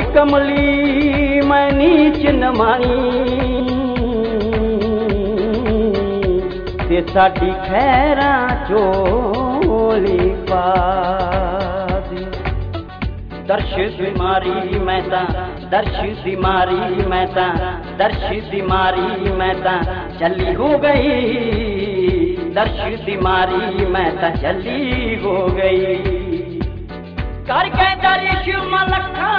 कमली मैं नीच नमाई ते साडी खैरां झोली पा दे। दर्श दी मारी मैं तां दर्श दी मारी मैं तां दर्श दी मारी मैं तां चली हो गई। दर्श दी मारी मैं तां चली हो गई। करके दर्श मलखा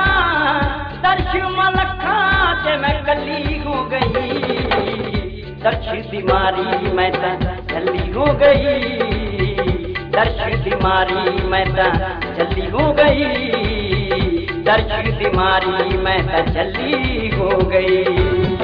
ते मैं कली हो गई। दर्श दी मारी मैं तां चली हो गई। दर्श दी मारी मैं तां चली हो गई। दर्श दी मारी मैं तां चली हो गई।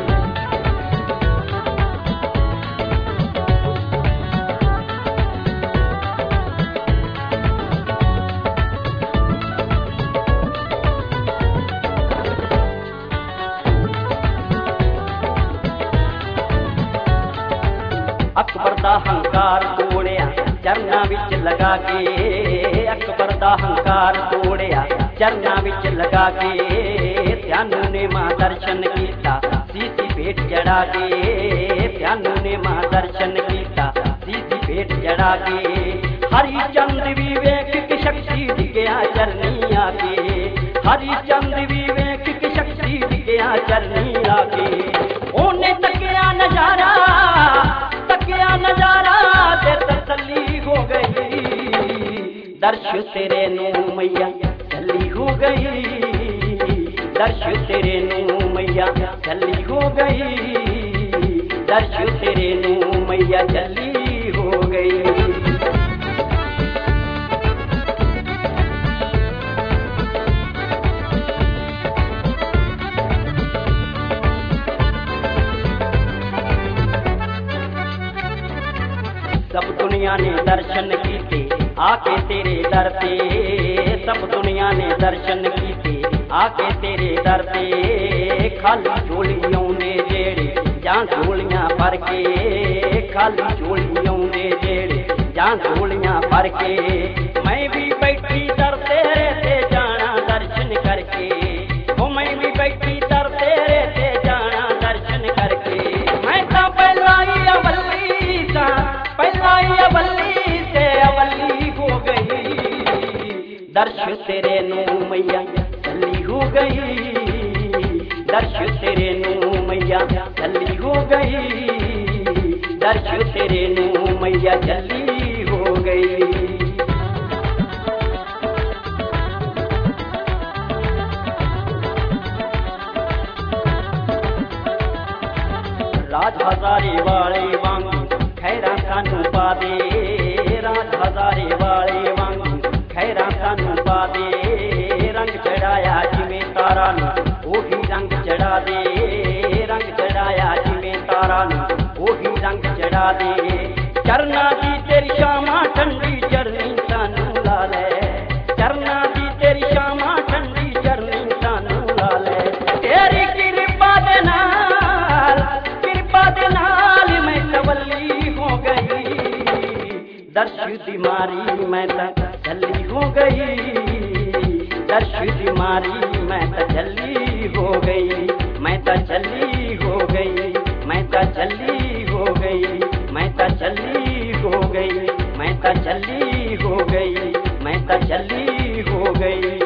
अकबर दा हंकार तोड़िया चरना विच लगा के। अकबर दा हंकार तोड़िया चरना विच लगा के। त्यानू ने मां दर्शन कीता सीसी भेट चढ़ा के। त्यानू ने मां दर्शन कीता सीसी भेट चढ़ा के। हरिचंद विवेक की शक्ति दिखया चरनी आके। हरिचंद विवेक की शक्ति दिखया चरनी आके। ओने तकिया नजारा ते तसल्ली हो गई। दर्श तेरे नू मैया चली हो गई। दर्श तेरे नू मैया चली हो गई। दर्श तेरे नू मैया चली हो गई। सब दुनिया ने दर्शन कीते आके तेरे दर पे। सब दुनिया ने दर्शन कीते आके तेरे दर पे। खाली झोलियों ने जेड़े जां झोलियां भर के। खाली झोलियों ने जेड़े जां झोलियां भर के। मैं भी बैठी दर तेरे ते जाना दर्शन करके। ओ मैं भी बैठी दर तेरे ते जाना दर्शन करके। मैं तो पहला ही अवली सा अवली से अवली हो गई। दर्श तेरे नू मैया चली हो गई। दर्श तेरे नू मैया चली हो गई। दर्श तेरे नू मैया चली हो गई। राज हजारे वाले वांगू खैरा सानू पा दे। राज हजारे वाले वांगू खैरा सानू पा दे। रंग चढ़ाया जिवें तारा नू ओही रंग चढ़ा दे। रंग चढ़ाया जिवें तारा नू ओही रंग चढ़ा दे। चरना दी तेरी शामा ठंडी चरनी सानू ला ले। चरना दी तेरी शामा ठंडी चरनी सानू ला ले। तेरी कृपा दे नाल मैं तवल्ली हो गई। दर्श दी मारी मैं तां चली हो गई। दर्श दी मारी मैं तां चली हो गई। मैं तां चली हो गई। मैं तां चली हो गई। मैं तां चली हो गई। मैं तां चली हो गई। मैं तां चली हो गई।